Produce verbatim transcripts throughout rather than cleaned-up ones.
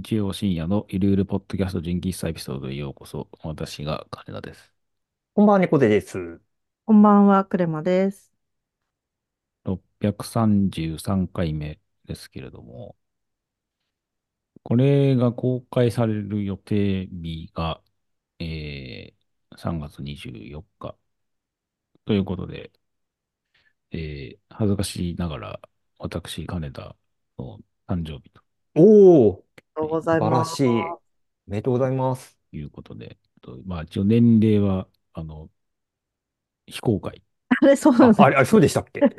日曜深夜のゆるゆるポッドキャスト純喫茶エピソードへようこそ。私が金田です。 こんばんは、猫背です。 こんばんは、クレマです。 ろっぴゃくさんじゅうさんかいめですけれども、これが公開される予定日が、えー、さんがつにじゅうよっかということで、えー、恥ずかしながら私、金田の誕生日と、 おー、 ありがとうはい、 ございま素晴らしい。おめでとうございます。 いうことで、とまあ一応年齢は、あの、非公開。 す。あれ、そうなんあ、 です。 あれ、あれ、そうでしたっけ？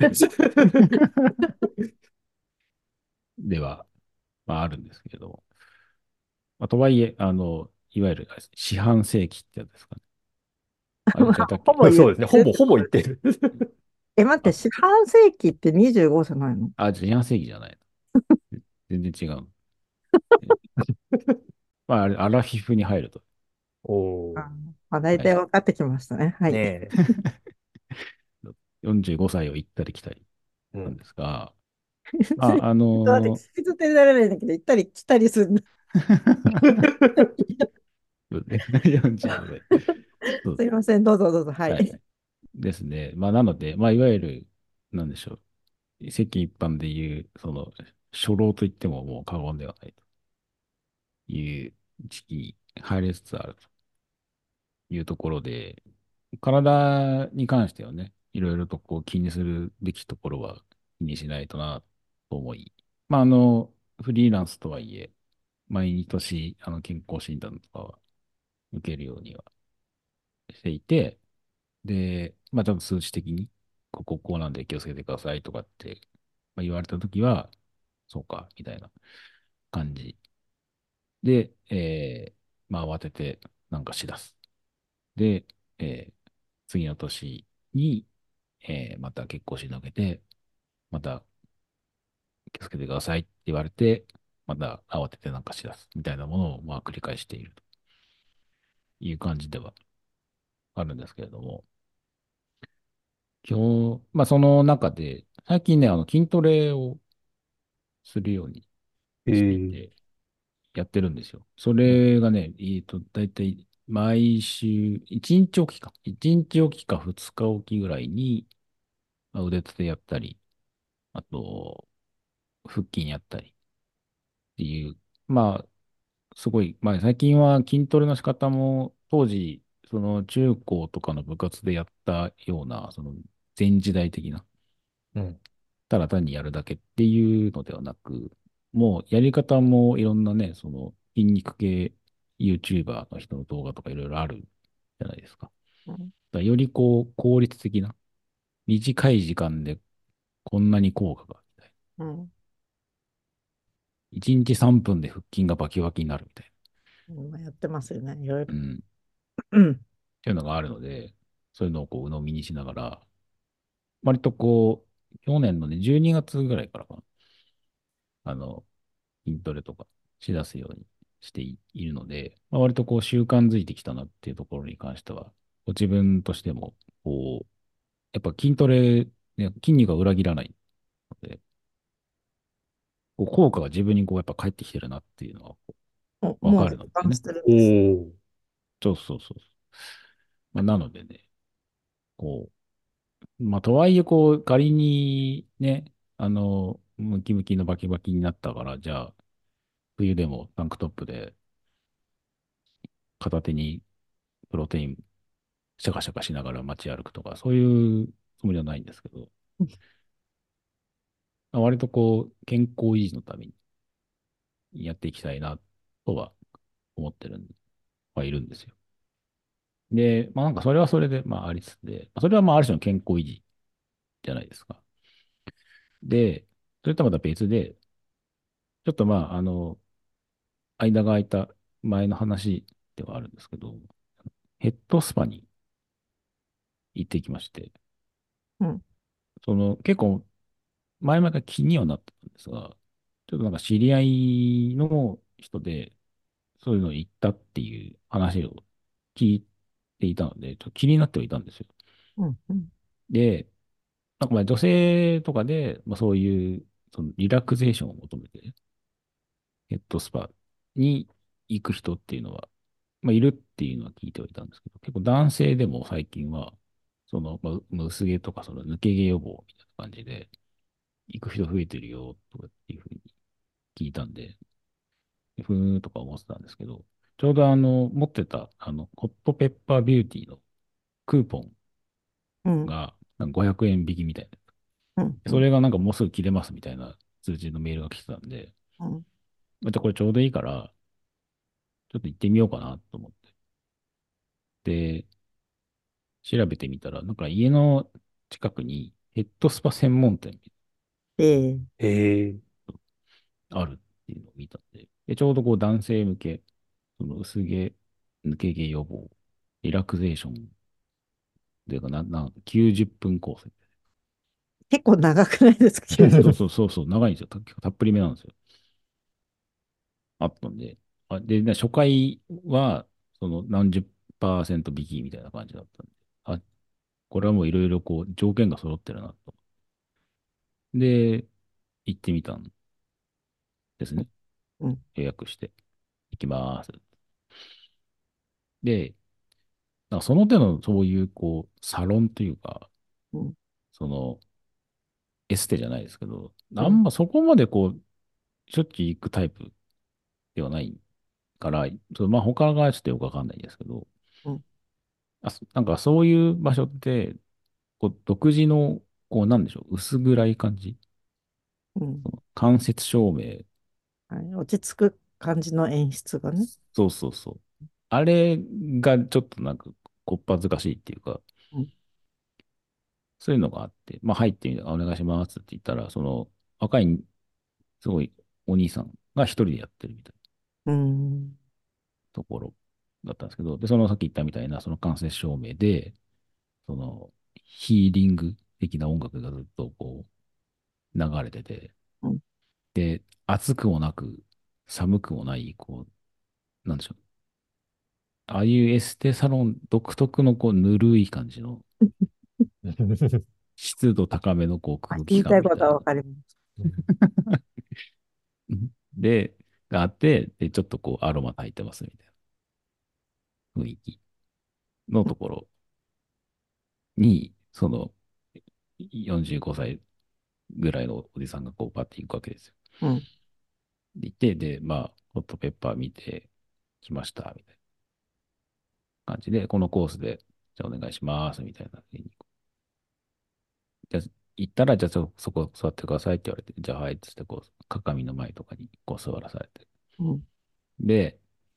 では、まああるんですけれども、まあ、とはいえ、あの、いわゆる四半世紀ってやつですかね。あれまあ、 違ったっけ？ ほぼ言っそうですね。ほぼ、 てる。 ほぼ言ってる。 え、待って、 あ、 四半世紀ってにじゅうごじゃないの？ あ、四半世紀じゃない。全然違う。まあ、あれ、アラフィフに入ると。 おー、 あまあ、大はい。 体分かってきましたね。はい。 ねよんじゅうごさいを行ったり来たりえ。うなんん。 ですが、 ちまあ、あょっと待って、 の聞き捨てられないんだけど、行ったり来たりするんだ。 よんじゅうごさい。そう、 すいません、どうぞどうぞ。ははい。 い。 ですね。まあ、なので、まあ、いわゆる、なんでしょう。世間一般でいう、その、初老と言ってももう過言ではないという時期に入りつつあるというところで、体に関してはね、いろいろとこう気にするべきところは気にしないとなと思い、まあ、あの、フリーランスとはいえ、毎年、あの、健康診断とかは受けるようにはしていて、で、まあ、ちょっと数値的に、こここうなんで気をつけてくださいとかって、まあ、言われたときは、そうか、みたいな感じで、えー、まあ、慌ててなんかしだす。で、えー次の年に、えーまた結構しのけて、また気をつけてくださいって言われて、また慌ててなんかしだすみたいなものをまあ繰り返しているという感じではあるんですけれども、今日、まあその中で、最近ね、あの筋トレをするようにえー、 していて、やってるんですよ。そうん、 れがね、えっと、だいたい毎週、いちにちおきか、いちにちおきかふつかおきぐらいに、まあ、腕立てやったり、あと、腹筋やったりっていう、まあ、すごい、まあ最近は筋トレの仕方も、当時、その中高とかの部活でやったような、その前時代的な、 うん、 ただ単にやるだけっていうのではなく、もうやり方もいろんなね、その筋肉系 YouTuber の人の動画とかいろいろあるじゃないですか。だかうん。 らよりこう効率的な、短い時間でこんなに効果が、みたいうん。 ないちにちさんぷんで腹筋がバキバキになるみたい今やってますよね、いろいな。 ろ。 うん。っうん。 ていうのがあるので、そういうのをこう鵜呑みにしながら、割とこう、去年のね、じゅうにがつぐらいからかな、あの、筋トレとかしだすようにしているので、まあ、割とこう習慣づいてきたなっていうところに関しては、こう自分としても、こう、やっぱ筋トレ、ね、筋肉が裏切らないので、こう効果が自分にこうやっぱ返ってきてるなっていうのはこもう、 うわかもう実るのでね。 感してるんおです。 ー、 そうそうそう。まあ、なのでね、こう、まあとはいえこう仮にね、あの、ムキムキのバキバキになったから、じゃあ冬でもタンクトップで片手にプロテインシャカシャカしながら街歩くとか、そういうつもりはないんですけど、まあ割とこう、健康維持のためにやっていきたいなとは思ってるんはいるんですよ。で、まあなんかそれはそれで、まあありつつで、それはまあある種の健康維持じゃないですか。で、それとはまた別で、ちょっとまあ、あの、間が空いた前の話ではあるんですけど、ヘッドスパに行ってきまして、 うん。 その結構前々から気にはなってたんですが、ちょっとなんか知り合いの人で、そういうの行ったっていう話を聞いていたので、ちょっと気になってはいたんですよ。 うん。うん。 で、なんかまあ女性とかで、まあ、そういうそのリラクゼーションを求めて、ヘッドスパ。 に行く人っていうのは、まあ、いるっていうのは聞いてはいたんですけど、結構男性でも最近は、その、まあ、まあ薄毛とかその抜け毛予防みたいな感じで、行く人増えてるよとかっていうふうに聞いたんで、ふーんとか思ってたんですけど、ちょうどあの、持ってた、あの、ホットペッパービューティーのクーポンうん。 がなんかごひゃくえん引きみたいうん。 な。 うん。 それがなんかもうすぐ切れますみたいな通知のメールが来てたんで、 うん。 またこれちょうどいいから、ちょっと行ってみようかなと思って。で、調べてみたら、なんか家の近くにヘッドスパ専門店ええ。 へえ。 あるっていうのを見たんで、で、ちょうどこう男性向け、その薄毛、抜け毛予防、リラクゼーションというか、な、な、きゅうじゅっぷんコース。 結構長くないですか？ きゅうじゅう。 そうそうそうそう、長いんですよ。た結構たっぷりめなんですよ。あったんで。あで、ね初回は、その何十パーセント引きみたいな感じだったんで。あ、これはもういろいろこう条件が揃ってるなと。で、行ってみたんですね。 うん。 予約して。行きます。で、なんかその手のそういうこう、サロンというか、 うん。 その、エステじゃないですけど、 うん。 あんまそこまでこう、しょっちゅう行くタイプではないから、そのまあ他がちょっとよくわかんないんですけど、 うん。 あ、そなんかそういう場所って、こう独自の、こうなんでしょう、薄暗い感じ、 うん。 間接照明、 はい。落ち着く感じの演出がね。 そうそうそう。あれがちょっとなんか、こっぱずかしいっていうか、 うん。 そういうのがあって、まあ入ってみて、あお願いしますって言ったら、その若い、すごいお兄さんが一人でやってるみたいなうん。 ところだったんですけど、で、そのさっき言ったみたいな、その間接照明で、そのヒーリング的な音楽がずっとこう流れてて、 うん。 で、暑くもなく、寒くもない、こう、なんでしょう。ああいうエステサロン独特のこう、ぬるい感じの、湿度高めのこう空気言いたいことはわ感みたいな。 かります。 で、があって、で、ちょっとこう、アロマ焚いてますみたいな雰囲気のところに、その、よんじゅうごさいぐらいのおじさんがこう、パッて行くわけですよ。 うん。 で、行って、で、まあ、ホットペッパー見てきました、みたいな感じで、このコースで、じゃあお願いします、みたいな。じゃあ、行ったら、じゃあそ、そこ座ってくださいって言われて、じゃあ、はい、つって、こう、鏡の前とかにこう座らされて。 うん。 で、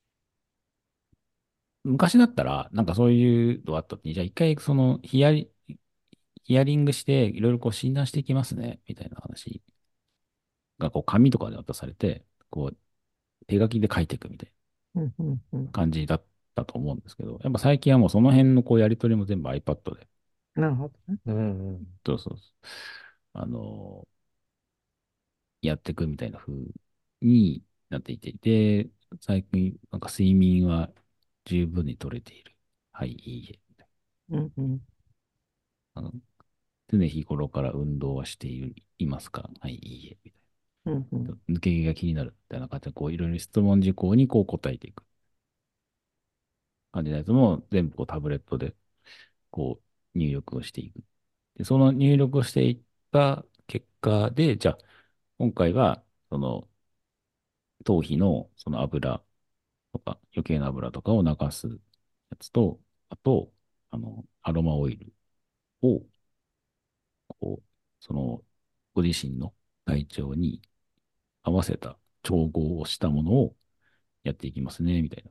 昔だったら、なんかそういうのあった時に、じゃあ一回そのヒアリ、ヒアリングして、いろいろこう診断していきますね、みたいな話が、こう紙とかで渡されて、こう手書きで書いていくみたいうん。うん。うん。 な感じだったと思うんですけど、やっぱ最近はもうその辺のこうやり取りも全部 iPad で、 なるほどね。 うんうん。 そうそうそう、あのやっていくみたいな風になっていて、で、最近なんか睡眠は十分に取れている。はい、いいえ。みたいうん。うん。 なあの常日頃から運動はしていいますか？はい、いいえ。みたいうん。うな。 ん。 抜け毛が気になるみたいな感じで、こう、いろいろ質問事項にこう答えていく感じのやつも全部こうタブレットでこう入力をしていく。で、その入力をしていった結果で、じゃあ、今回は、その、頭皮のその油とか、余計な油とかを流すやつと、あと、あの、アロマオイルを、こう、その、ご自身の体調に合わせた調合をしたものをやっていきますね、みたいな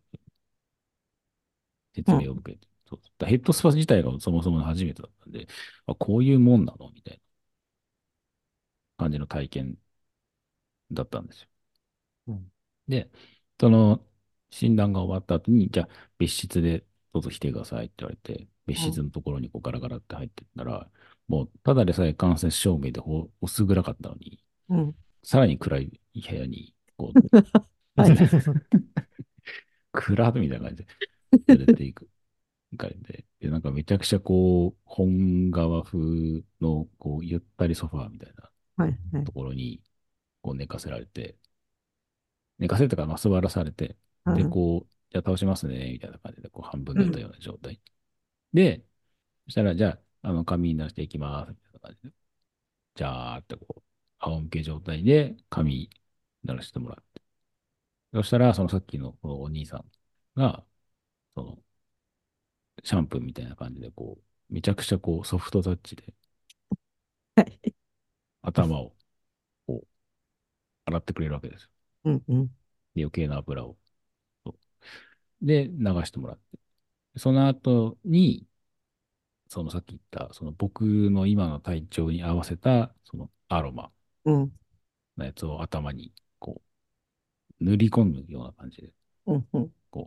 説うん。 明を受けて。そうだヘッドスパ自体がそもそも初めてだったんで、あ、こういうもんなのみたいな感じの体験だったんですよ。 うん。 で、その診断が終わった後に、じゃあ別室でどうぞ来てくださいって言われて、別室のところにこうガラガラって入ってったら、もうただでさえ間接照明でほ薄暗かったのに、 うん。 さらに暗い部屋に、こう、 はい。 暗みたいな感じで連れていく。感じで、で、なんかめちゃくちゃこう、本革風の、こう、ゆったりソファーみたいなはい。はい。 ところに、こう寝かせられて、 寝かせてからまあ座らされて、で、 うん。 こう、じゃあ倒しますね、みたいな感じで、こう半分うん。 寝たような状態。で、そしたら、じゃあ、あの、髪に出していきます、みたいな感じで、じゃーってこう、仰向け状態で髪鳴らしてもらって。そしたら、そのさっきのこのお兄さんが、その、シャンプーみたいな感じで、こう、めちゃくちゃこう、ソフトタッチではい。 頭をこう、洗ってくれるわけですよ。 うん。うん。 で余計な油を。で、流してもらって。その後に、そのさっき言った、その僕の今の体調に合わせた、そのアロマうん。 のやつを頭に、こう、塗り込むような感じで、 うん。うん。 こ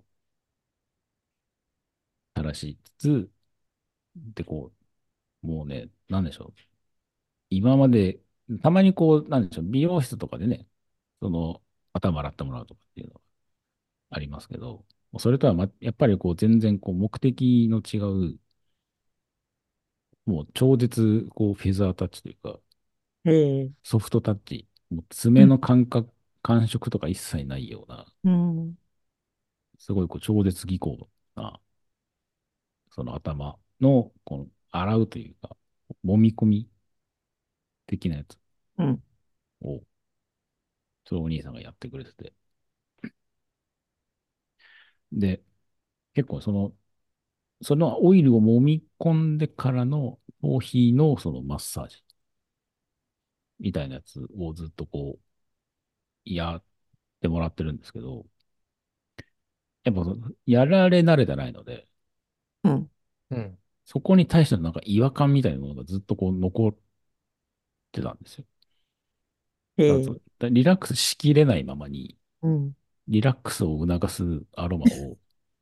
う、垂らしつつ、で、こう、もうね、なんでしょう。今まで、たまにこう、なんでしょう、美容室とかでね、その、頭洗ってもらうとかっていうのがありますけど、もうそれとは、ま、やっぱりこう、全然こう、目的の違う、もう超絶、こう、フェザータッチというか、 へえ。 ソフトタッチ、もううん。 爪の感覚、感触とか一切ないような、 うん。 すごいこう超絶技巧な、その頭の、この、洗うというか、揉み込み的なやつうん。 を、それをお兄さんがやってくれてて。で、結構その、そのオイルを揉み込んでからの頭皮のそのマッサージみたいなやつをずっとこう、やってもらってるんですけど、やっぱそのやられ慣れてないので、 うん。 うん。 そこに対してのなんか違和感みたいなものがずっとこう残ってたんですよ。だからそへえ。 うリラックスしきれないままに、 うん。 リラックスを促すアロマを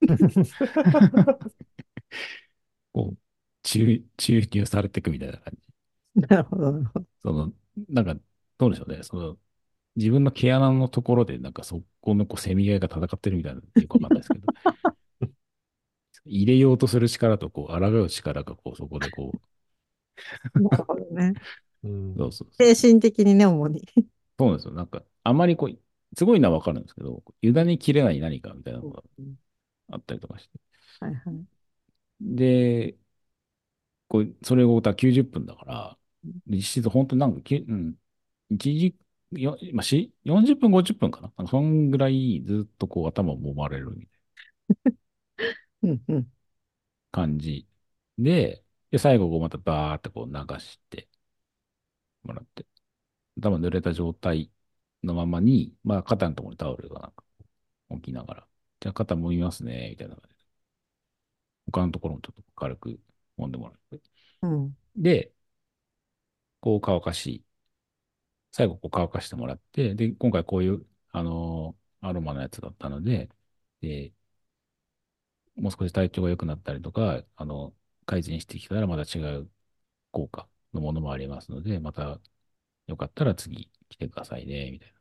こう注注入されていくみたいな感じ。 なるほど。なるほど。 その、なんか、どうでしょうね。その、自分の毛穴のところで、なんかそこのこう、せめぎ合いが戦ってるみたいな、よくわかんないですけど、入れようとする力と、こう、抗う力が、こう、そこでこなるほどね。 う、 うん。 そうそうそう。 精神的にね、主に。 そうなんですよ。なんか、あまりこう、すごいのはわかるんですけど、委ねきれない何かみたいなのうん。 がうん。 あったりとかして。 はいはい。 で、こう、それをだきゅうじゅっぷんだから、実質本当になんかきゅ、うん、いちじ、よ、まあ、し、よんじゅっぷん、ごじゅっぷんかな。なんかそんぐらいずっとこう頭を揉まれるみたいなうん。うん。 感じで、で、最後こうまたバーってこう流してもらって、頭濡れた状態のままに、まあ肩のところにタオルがなんか置きながら、じゃあ肩揉みますね、みたいな感じで、他のところもちょっと軽く揉んでもらって。 うん。 で、こう乾かし、最後こう乾かしてもらって、で、今回こういう、あのーアロマのやつだったので、で、もう少し体調が良くなったりとか、あの、改善してきたらまた違う効果のものもありますので、またよかったら次来てくださいね、みたいな。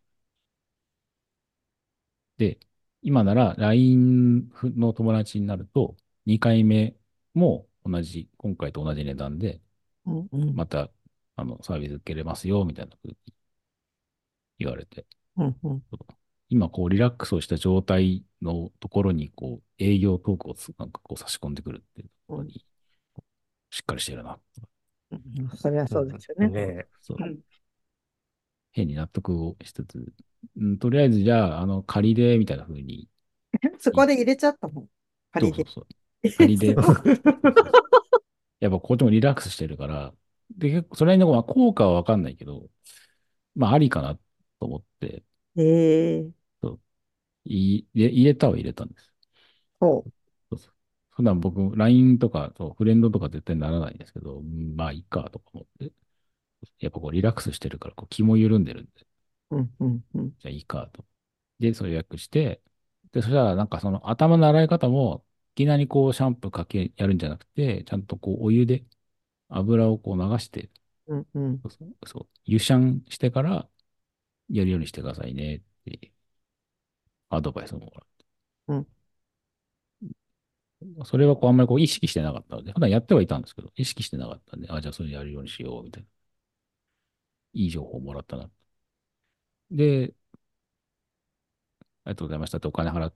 で、今なら ライン の友達になると、にかいめも同じ、今回と同じ値段で、 うん。うん。 また、あの、サービス受けれますよ、みたいな風に言われて、 うん。うん。 今、こう、リラックスをした状態のところに、こう、営業トークをつなんかこう差し込んでくるっていうとうん。 ころに、しっかりしてるな。 うん。それはそうですよね。 ねえ。 そう。 うん。 変に納得をしつつ、うん、とりあえず、じゃあ、あの、仮で、みたいな風に、 そこで入れちゃったの。仮で。 そうそうそう。仮すで、 ごい。 そうそうそう。やっぱこっちもリラックスしてるから、で、結構それなりの、まあ、効果はわかんないけど、まあ、ありかなと思って、 ええ。 そうい入れ入れたは入れたんです。 そそうそう。普段僕、ライン とか、そうフレンドとか絶対ならないんですけど、うんまあ、いいかとか思って、やっぱこう、リラックスしてるから、こう、気も緩んでるんで、 う。うん。うん。うん。 じゃあいいかと。で、それ予約して、で、そしたら、なんかその頭の洗い方も、いきなりこう、シャンプーかけ、やるんじゃなくて、ちゃんとこう、お湯で油をこう流して、 うん。うん。 そうそう、そう湯シャンしてからやるようにしてくださいねってアドバイスをもらう。 うん。 それはこうあんまりこう意識してなかったので、普段やってはいたんですけど、意識してなかったんで、あ、じゃあそれやるようにしようみたいな。いい情報をもらったな。で、 ありがとうございましたってお金払って、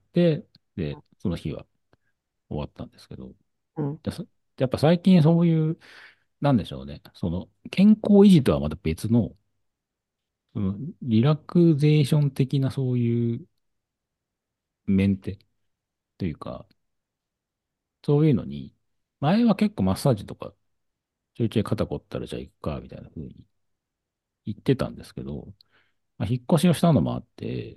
で、その日は終わったんですけど、 うん。 でそやっぱ最近そういう、なんでしょうね、その健康維持とはまた別の、そのリラクゼーション的なそういうメンテというか、そういうのに、前は結構マッサージとか、ちょいちょい肩凝ったらじゃあ行くか、みたいな風に言ってたんですけど、まあ、引っ越しをしたのもあって、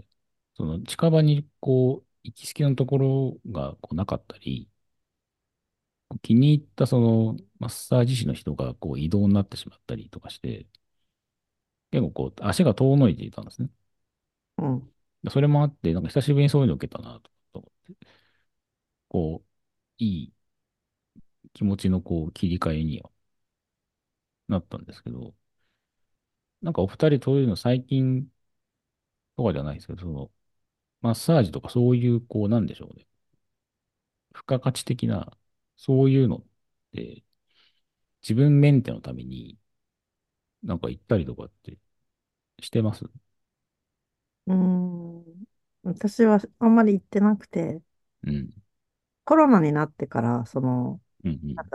その近場にこう、行きつけのところがこうなかったり、気に入ったそのマッサージ師の人がこう移動になってしまったりとかして、結構こう足が遠のいていたんですね。 うん。 それもあって、なんか久しぶりにそういうの受けたなと思って、こう、いい気持ちのこう切り替えにはなったんですけど、なんかお二人そういうの最近とかじゃないですけど、そのマッサージとかそういうこうなんでしょうね。付加価値的な、そういうのって自分メンテのためになんか行ったりとかってしてます？ うーん。私はあんまり行ってなくて、 うん。 コロナになってから、その、 うん。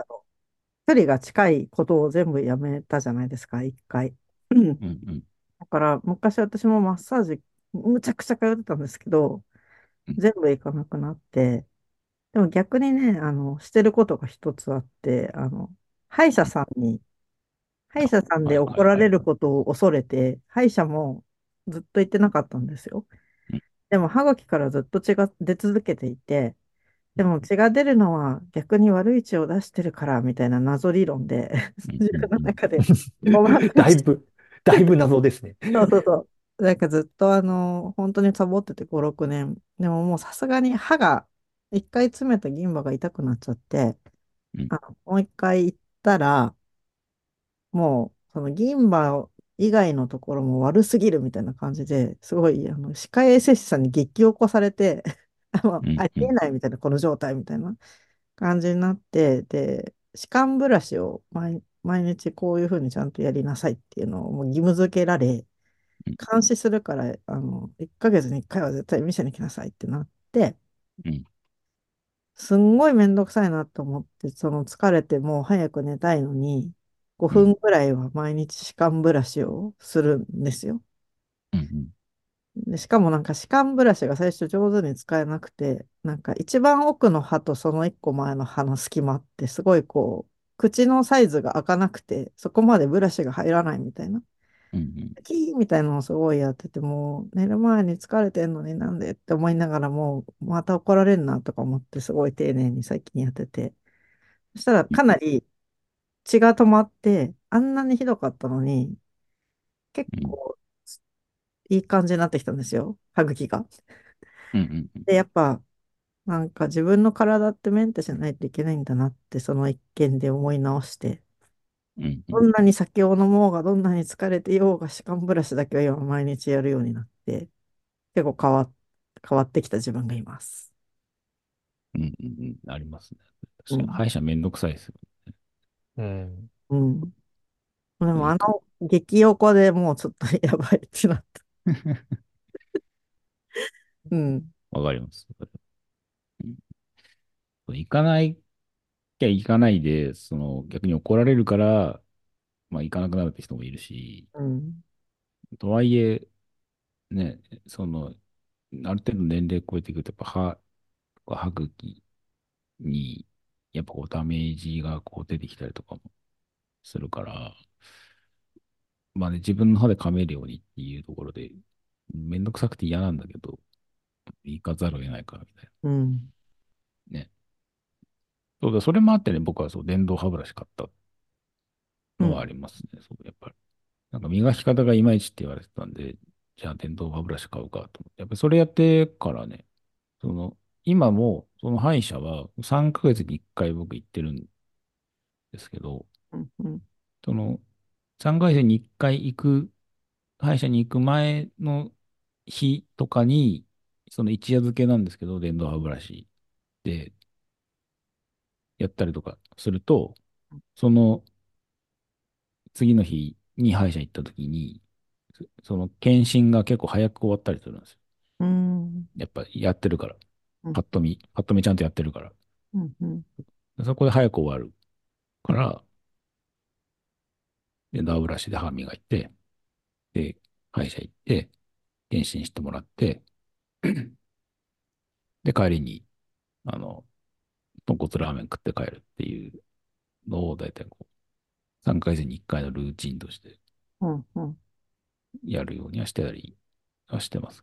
なんだろう、距離が近いことを全部やめたじゃないですか、一回。うんうん。うん。 だから、昔私もマッサージ、むちゃくちゃ通ってたんですけど、 うん。 全部行かなくなって、でも逆にね、あの、してることが一つあって、あの、歯医者さんに、歯医者さんはいで怒らはいはい。 れることを恐れて、歯医者もずっと行ってなかったんですよ。 うん。 でも歯茎からずっと血が出続けていて、でも血が出るのは逆に悪い血を出してるからみたいな謎理論でうん。 自分のうん。 中でごまかして、 だいぶ、だいぶ謎ですね。 そうそうそう。なんかずっとあの、本当にサボっててご、ろくねん。でももうさすがに歯が一回詰めた銀歯が痛くなっちゃって、 うん。 あの、もう一回行ったら、もうその銀歯以外のところも悪すぎるみたいな感じで、すごいあの歯科衛生士さんに激起こされて、あのうん。 ありえうん。 ないみたいな、この状態みたいな。感じになって、で、歯間ブラシを毎、毎日こういうふうにちゃんとやりなさいっていうのをもう義務付けられ、監視するから、あの、いっかげつにいっかいは絶対店に来なさいってなって、 うん。 すんごいめんどくさいなと思って、その疲れてもう早く寝たいのに、5 うん。 分くらいは毎日歯間ブラシをするんですよ。 うん。 で、しかもなんか歯間ブラシが最初上手に使えなくて、なんか一番奥の歯とその一個前の歯の隙間ってすごいこう、口のサイズが開かなくて、そこまでブラシが入らないみたいな。 うん。 キーみたいなのをすごいやってて、もう寝る前に疲れてんのになんでって思いながらもうまた怒られるなとか思ってすごい丁寧に最近やってて。そしたらかなり血が止まって、あんなにひどかったのに、結うん。 構いい感じになってきたんですよ、歯茎が。 うん。うん。 で、やっぱなんか自分の体ってメンテしないといけないんだなって、その一件で思い直して、 うん。うん。 どんなに酒を飲もうが、どんなに疲れてようが、歯間ブラシだけは今毎日やるようになって、結構変わ、変わってきた自分がいます。 うん。うん。ありますね。確かに、 うん。 歯医者めんどくさいですようん。 うん。でね。いかもあの、激横でもうちょっとやばいってなった。うん。 わかります。うん。行かないきゃ行かないで、その逆に怒られるから、まあ行かなくなるって人もいるし、 うん。 とはいえ、ね、その、ある程度年齢超えてくると、やっぱ歯とか歯茎に、やっぱこうダメージがこう出てきたりとかもするから、まあね、自分の歯で噛めるようにっていうところで、めんどくさくて嫌なんだけど、行かざるを得ないからみたいうん。 な。ね。そうだ、それもあってね、僕はそう、電動歯ブラシ買ったのはあうん。 りますね。そう、やっぱり。なんか磨き方がいまいちって言われてたんで、じゃあ電動歯ブラシ買うかと思って。やっぱりそれやってからね、その、今も、その歯医者はさんかげつにいっかい僕行ってるんですけど、 うん。うん。 その、さんかげつにいっかい行く、歯医者に行く前の日とかに、その一夜漬けなんですけど、電動歯ブラシでやったりとかすると、その次の日に歯医者行った時に、そその検診が結構早く終わったりするんですよ。 ん、 やっぱやってるから。 うん、 パッと見、パッと見ちゃんとやってるから。 うん、うん、 そこで早く終わるから、で、ダブブラシで歯磨いて、で、歯医者行って、検診してもらって、で、帰りに、あの、豚骨ラーメン食って帰るっていうのを、だいたいこう、さんかげつにいっかいのルーチンとしてうん、うん。 やるようにはしてたりはしてます。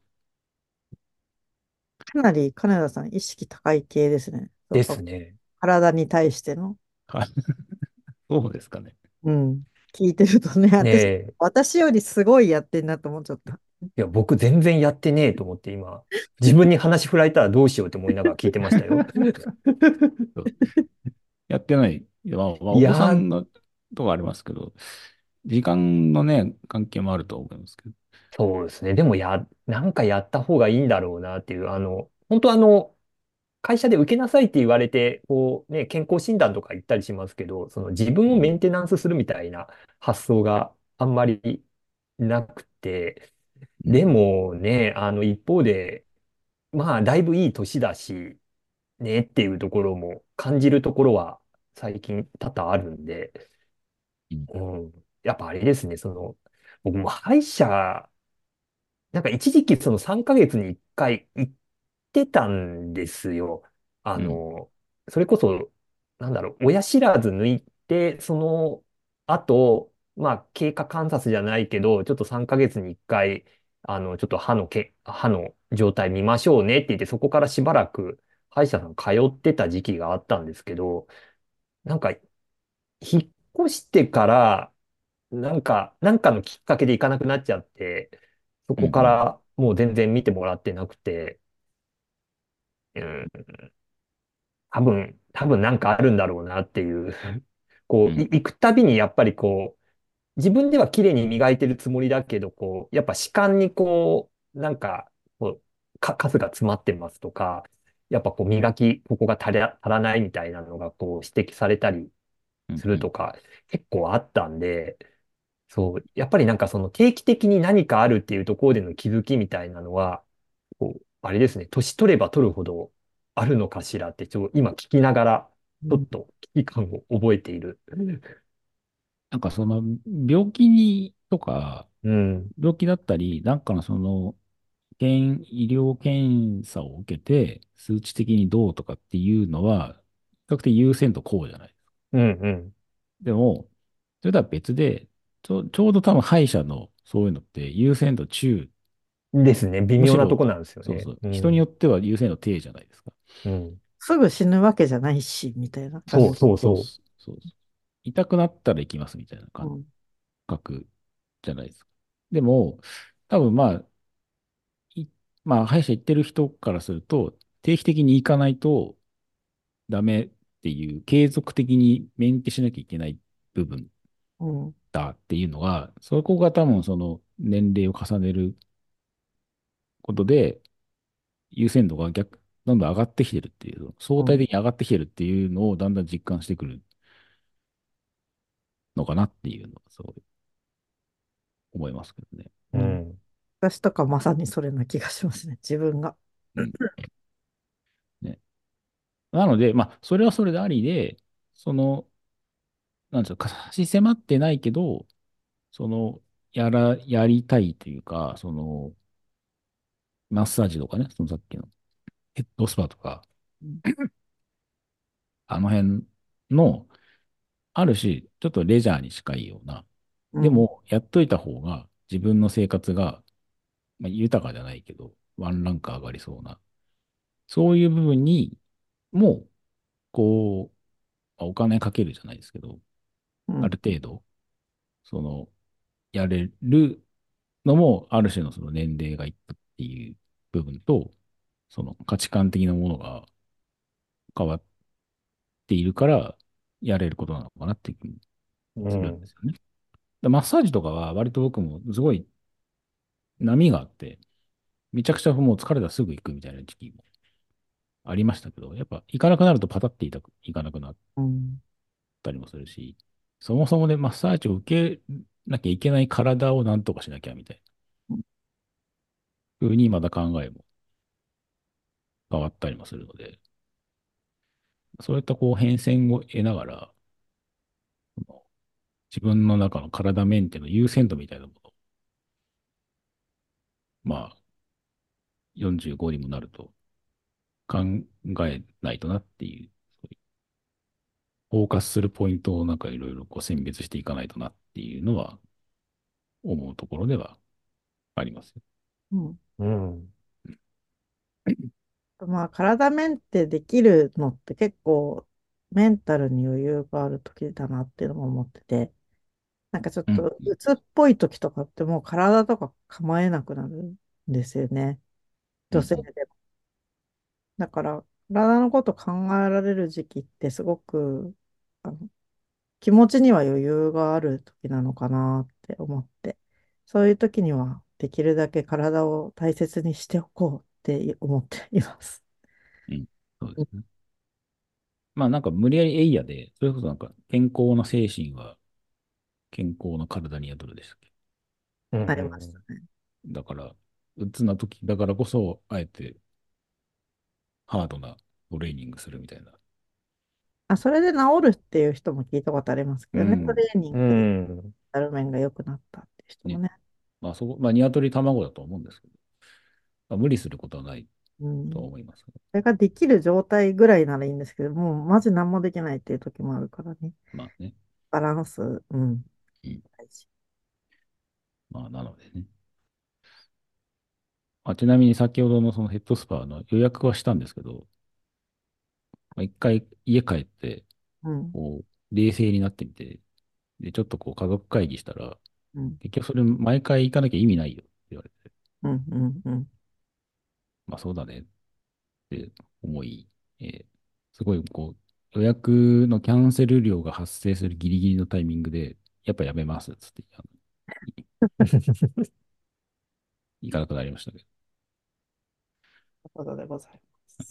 かなり金田さん意識高い系ですね。そですのね。 体に対しての。 はい。そうですかね。 うん。聞いてるとね、 ね私、 え。 私よりすごいやってんなと思っちゃった。 いや、僕全然やってねえと思って今、自分に話振られたらどうしようと思いながら聞いてましたよ。 そうやってない。いやまあ、まあ、お子さいやー、 んのとこありますけど、時間のね、関係もあると思いますけど。 そうですね。でもや、なんかやった方がいいんだろうなっていう、あの、本当あの、会社で受けなさいって言われて、こうね、健康診断とか行ったりしますけど、その自分をメうん。 ンテナンスするみたいな発想があんまりなくて、でうん。 もね、あの一方で、まあ、だいぶいい年だし、ねっていうところも感じるところは最近多々あるんで、 うん。 うん、やっぱあれですね、その、僕も歯医者、なんか一時期そのさんかげつにいっかい行ってたんですよ。あうん。 の、それこそ、なんだろう、親知らず抜いて、その後、まあ、経過観察じゃないけど、ちょっとさんかげつにいっかい、あの、ちょっと歯のけ、歯の状態見ましょうねって言って、そこからしばらく歯医者さん通ってた時期があったんですけど、なんか、引っ越してから、なんか、なんかのきっかけで行かなくなっちゃって、そこかうん。 らもう全然見てもらってなくて、うん、多分、多分なんかあるんだろうなっていう、こう、いうん。 行くたびにやっぱりこう、自分では綺麗に磨いてるつもりだけど、こう、やっぱ歯間にこう、なんか、こう、か、カスが詰まってますとか、やっぱこう、磨き、ここが足り、足らないみたいなのがこう、指摘されたりうん。うん。 するとか、結構あったんで、そう、やっぱりなんかその定期的に何かあるっていうところでの気づきみたいなのは、こう、あれですね、年取れば取るほどあるのかしらって、ちょ、今聞きながら、 うん、 ちょっと危機感を覚えている。 なんかその病気にとか、 うん、 病気だったり、なんかのその、検医療検査を受けて、数値的にどうとかっていうのは、比較的優先度こうじゃない。 うん、うでも、それとは別で、ちょ、ちょうど多分歯医者のそういうのって優先度中、 ん。ですね、微むしろ、 妙なとこなんですよね。 そうそう、 うん、 人によっては優先度低じゃないですか。 うん。 すぐ死ぬわけじゃないし、みたいな感そうじ。 そうそうそそう。痛くなったら行きますみたいな感うん。 覚じゃないですか。でも、多分まあ、いまあ、歯医者行ってる人からすると、定期的に行かないとダメっていう、継続的にメンテしなきゃいけない部分うん。 だっていうのが、そこが多分その年齢を重ねることで、優先度が逆、どんどん上がってきてるっていう、相うん。 対的に上がってきてるっていうのをだんだん実感してくるのかなっていうのは、すごい思いますけどね。 う。ううん。 ん。 私とかまさにそれな気がしますね。自分が。 うん。ね。なので、まあ、それはそれでありで、その、なんですか、差し迫ってないけど、その、やら、やりたいというか、その、マッサージとかね、そのさっきのヘッドスパとか、 うん。 あの辺の、ある種、ちょっとレジャーに近いような、 うん。 でも、やっといた方が自分の生活が、まあ、豊かじゃないけど、ワンランク上がりそうな、そういう部分にも、こう、まあお金かけるじゃないですけど、あうん。 る程度、その、やれるのも、ある種のその年齢がいったっていう部分と、その価値観的なものが変わっているから、やれることなのかなっていう気もするんでうん。 すよね。でマッサージとかは割と僕もすごい波があって、めちゃくちゃもう疲れたらすぐ行くみたいな時期もありましたけど、やっぱ行かなくなるとパタって痛く、行かなくなっうん。 たりもするし、そもそもね、マッサージを受けなきゃいけない体をなんとかしなきゃみたいな風にまだ考えも変わったりもするので、そういったこう変遷を得ながら、自分の中の体メンテの優先度みたいなものを、まあ、よんじゅうごにもなると考えないとなっていう、そういうフォーカスするポイントをなんかいろいろこう選別していかないとなっていうのは思うところではありますよ。 うん。 うん。 まあ、体メンテできるのって結構メンタルに余裕がある時だなっていうのも思ってて、なんかちょっうん。 と鬱っぽい時とかってもう体とか構えなくなるんですよね。女性うん。 でも。だから、体のこと考えられる時期ってすごく、あの、気持ちには余裕がある時なのかなって思って、そういう時にはできるだけ体を大切にしておこうって思っています。 うん。そうでうん。 すね。まあなんか無理やりエイヤで、それこそなんか健康な精神は健康な体に宿るですっけ。 うありましん。 たね。 だから、鬱な時だからこそ、あえてハードなトレーニングするみたいな。 あ、それで治るっていう人も聞いたことありますけどね。トうん。 レーニうングでん。 やる面が良くなったっていう人もね。 ね。 まあそこ、まあ鶏卵だと思うんですけど、まあ、無理することはないとうん。 思います。 それができる状態ぐらいならいいんですけど、もうマジ何もできないっていう時もあるからね。 まあね。 バランス、うん、 うん。 大事。 まあなのでね。まあ、ちなみに先ほどのそのヘッドスパの予約はしたんですけど、まあ、一回家帰って、 うん、 こう、冷静になってみて、で、ちょっとこう家族会議したら、 うん、 結局それ毎回行かなきゃ意味ないよって言われて、 うん、うん、うん。 まあそうだねって思い、えーすごいこう、予約のキャンセル料が発生するギリギリのタイミングで、やっぱやめますっつって、あのい行かなくなりましたけど。 ということでございます。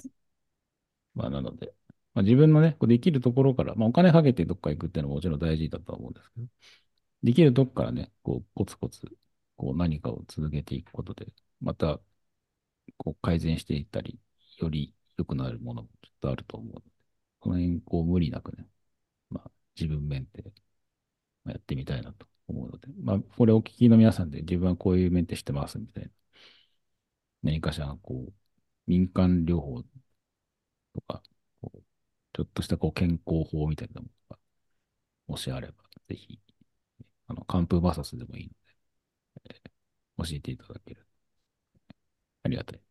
まあなので、まあ、自分のね、こうできるところから、まあお金かけてどっか行くっていうのももちろん大事だとは思うんですけど、できるとこからね、こう、コツコツ、こう何かを続けていくことで、また、こう改善していったり、より良くなるものもきっとあると思うので、この辺、こう無理なくね、まあ自分メンテまあやってみたいなと思うので、まあこれお聞きの皆さんで自分はこういうメンテしてますみたいな、何かしらこう、民間療法とか、こうちょっとしたこう健康法みたいなものが、もしあれば、ぜひ、あの、寒風バーサスでもいいので、えー教えていただける。ありがたい。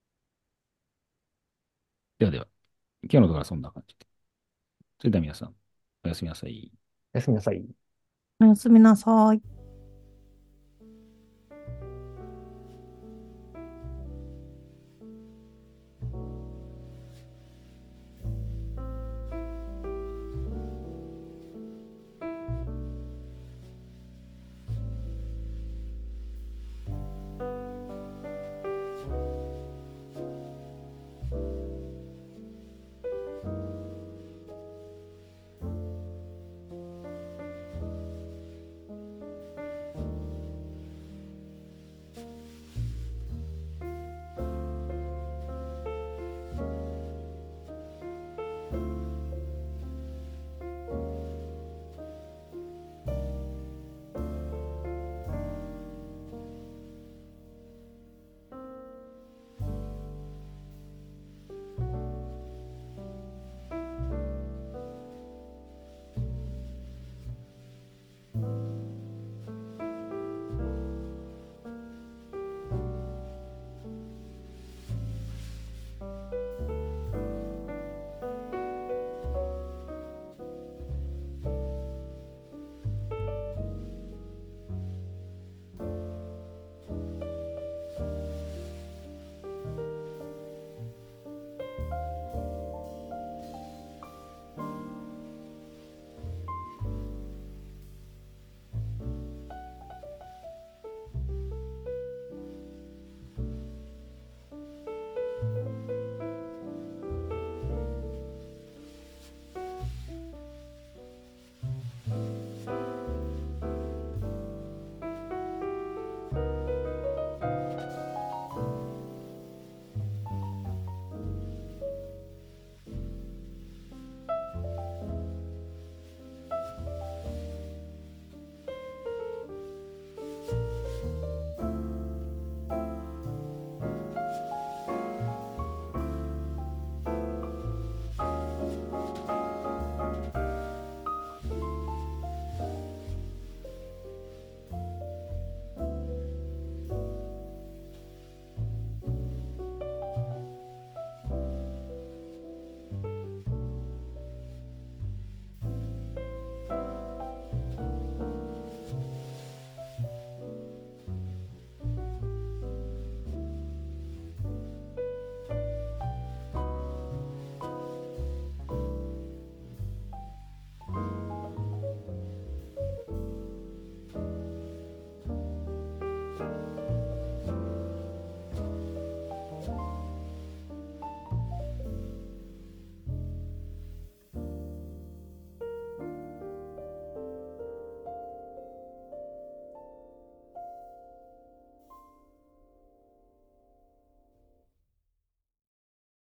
ではでは、今日のところはそんな感じで。それでは皆さん、おやすみなさい。 おやすみなさい。 おやすみなさい。